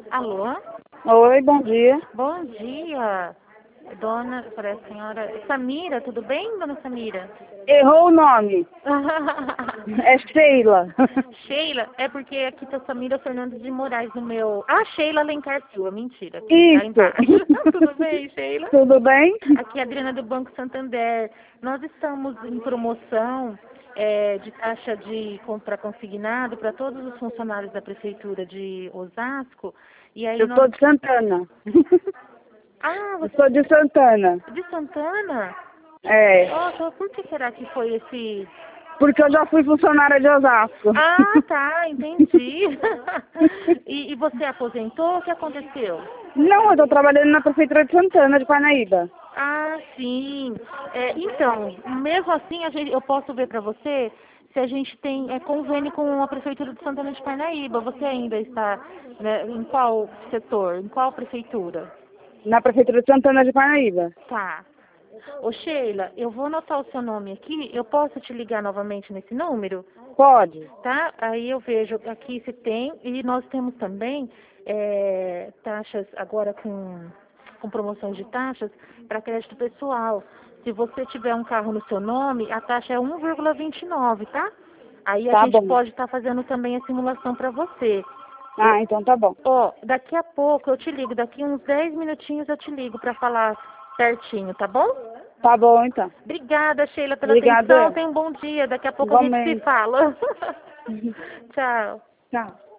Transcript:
Alô? Oi, bom dia. Bom dia, dona, parece senhora Samira, tudo bem, dona Samira? Errou o nome. É Sheila. Sheila, é porque aqui tá Samira Fernandes de Moraes no meu... Ah, Sheila Alencar Silva, mentira, aqui tá Isso. embaixo. Tudo bem, Sheila? Tudo bem? Aqui é a Adriana do Banco Santander. Nós estamos em promoção de taxa de compra consignado para todos os funcionários da Prefeitura de Osasco. E aí Eu nós... sou de Santana. Ah, Eu você sou de Santana. é de Santana? É. Nossa, por que será que foi esse... Porque eu já fui funcionária de Osasco. Ah, tá, entendi. E você aposentou? O que aconteceu? Não, eu tô trabalhando na Prefeitura de Santana, de Parnaíba. Ah, sim. Então, mesmo assim, eu posso ver para você se a gente tem convênio com a Prefeitura de Santana de Parnaíba. Você ainda está, né, em qual setor? Em qual prefeitura? Na Prefeitura de Santana de Parnaíba. Tá. Ô, Sheila, eu vou anotar o seu nome aqui. Eu posso te ligar novamente nesse número? Pode. Tá? Aí eu vejo aqui se tem. E nós temos também taxas agora com promoções de taxas para crédito pessoal. Se você tiver um carro no seu nome, a taxa é 1,29, tá? Aí a Tá gente bom. pode estar fazendo também a simulação para você. Ah, então tá bom. Ó, daqui a pouco eu te ligo, daqui uns 10 minutinhos eu te ligo para falar certinho, tá bom? Tá bom, então. Obrigada, Sheila, pela atenção. Obrigada. Tenha um bom dia. Daqui a pouco a gente se Igualmente. fala. Tchau. Tchau.